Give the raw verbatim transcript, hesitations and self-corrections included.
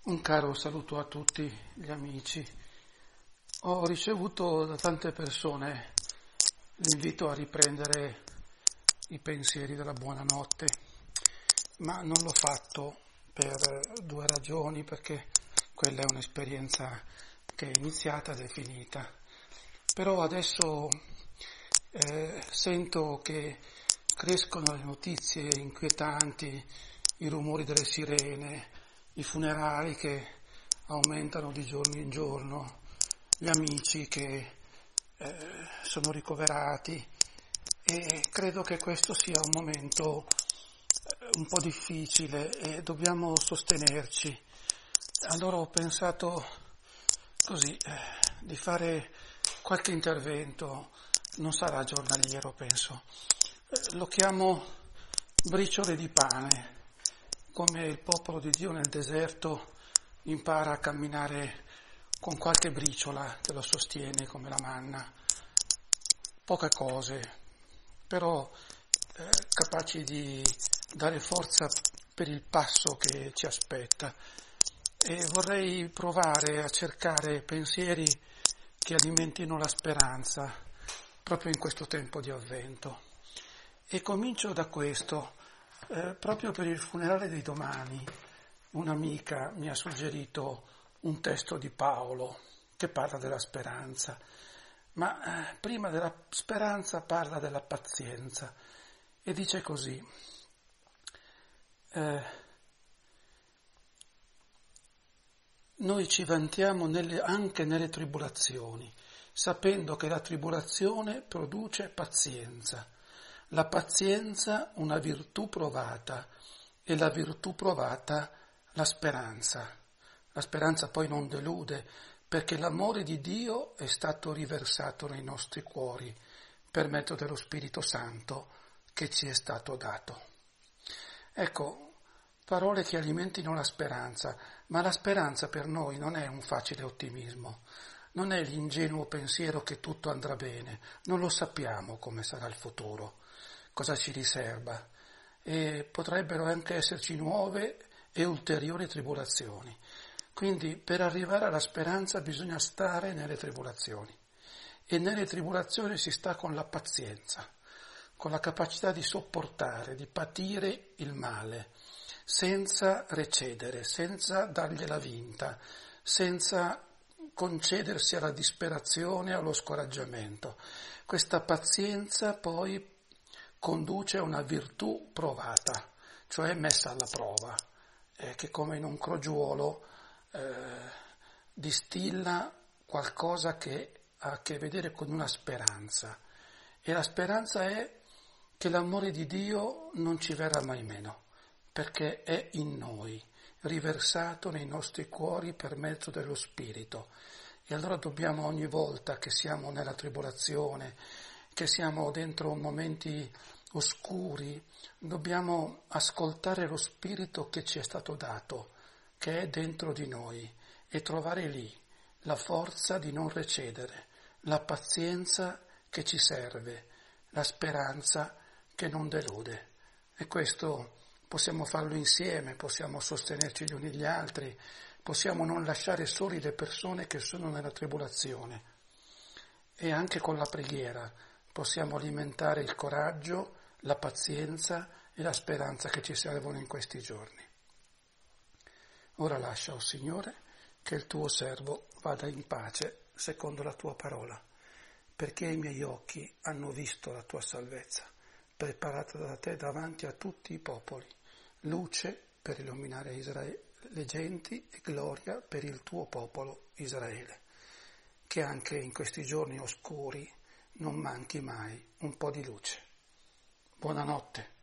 Un caro saluto a tutti gli amici. Ho ricevuto da tante persone l'invito a riprendere i pensieri della buonanotte, ma non l'ho fatto per due ragioni, perché quella è un'esperienza che è iniziata ed è finita. Però adesso eh, sento che crescono le notizie inquietanti, i rumori delle sirene, i funerali che aumentano di giorno in giorno, gli amici che eh, sono ricoverati, e credo che questo sia un momento eh, un po' difficile e dobbiamo sostenerci. Allora ho pensato così eh, di fare qualche intervento, non sarà giornaliero penso, eh, lo chiamo briciole di pane. Come il popolo di Dio nel deserto impara a camminare con qualche briciola che lo sostiene come la manna, poche cose, però eh, capaci di dare forza per il passo che ci aspetta. E vorrei provare a cercare pensieri che alimentino la speranza proprio in questo tempo di avvento. E comincio da questo. Eh, proprio per il funerale di domani un'amica mi ha suggerito un testo di Paolo che parla della speranza, ma eh, prima della speranza parla della pazienza e dice così: eh, noi ci vantiamo nelle, anche nelle tribolazioni, sapendo che la tribolazione produce pazienza. La pazienza una virtù provata e la virtù provata la speranza. La speranza poi non delude, perché l'amore di Dio è stato riversato nei nostri cuori per mezzo dello Spirito Santo che ci è stato dato. Ecco, parole che alimentino la speranza, ma la speranza per noi non è un facile ottimismo, non è l'ingenuo pensiero che tutto andrà bene, non lo sappiamo come sarà il futuro, cosa ci riserva, e potrebbero anche esserci nuove e ulteriori tribolazioni. Quindi per arrivare alla speranza bisogna stare nelle tribolazioni, e nelle tribolazioni si sta con la pazienza, con la capacità di sopportare, di patire il male, senza recedere, senza dargliela vinta, senza concedersi alla disperazione e allo scoraggiamento. Questa pazienza poi conduce a una virtù provata, cioè messa alla prova, eh, che come in un crogiuolo eh, distilla qualcosa che ha a che vedere con una speranza. E la speranza è che l'amore di Dio non ci verrà mai meno, perché è in noi, riversato nei nostri cuori per mezzo dello Spirito. E allora dobbiamo, ogni volta che siamo nella tribolazione, che siamo dentro momenti oscuri, dobbiamo ascoltare lo Spirito che ci è stato dato, che è dentro di noi, e trovare lì la forza di non recedere, la pazienza che ci serve, la speranza che non delude. E questo possiamo farlo insieme, possiamo sostenerci gli uni gli altri, possiamo non lasciare soli le persone che sono nella tribolazione. E anche con la preghiera possiamo alimentare il coraggio, la pazienza e la speranza che ci servono in questi giorni. Ora lascia, o Signore, che il tuo servo vada in pace secondo la tua parola, perché i miei occhi hanno visto la tua salvezza, preparata da te davanti a tutti i popoli, luce per illuminare Israele, le genti, e gloria per il tuo popolo Israele. Che anche in questi giorni oscuri non manchi mai un po' di luce. Buonanotte.